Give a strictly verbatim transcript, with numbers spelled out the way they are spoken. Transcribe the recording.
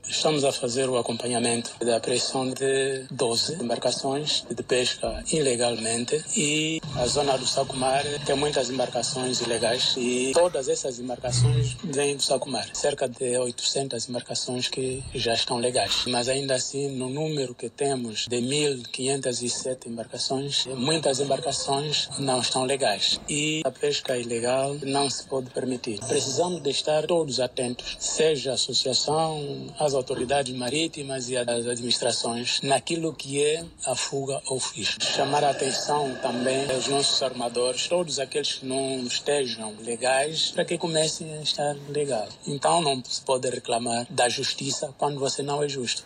Estamos a fazer o acompanhamento da apreensão de doze embarcações de pesca ilegalmente e a zona do Sacomar tem muitas embarcações ilegais e todas essas embarcações vêm do Sacomar. Cerca de oitocentas embarcações que já estão legais. Mas ainda assim, no número que temos de mil quinhentas e sete embarcações, muitas embarcações não estão legais. E a pesca ilegal não se pode permitir. Precisamos de estar todos atentos, seja a associação, as autoridades marítimas e as administrações, naquilo que é a fuga ao fisco. Chamar a atenção também aos nossos armadores, todos aqueles que não estejam legais, para que comecem a estar legais. Então não se pode reclamar da justiça quando você não é justo.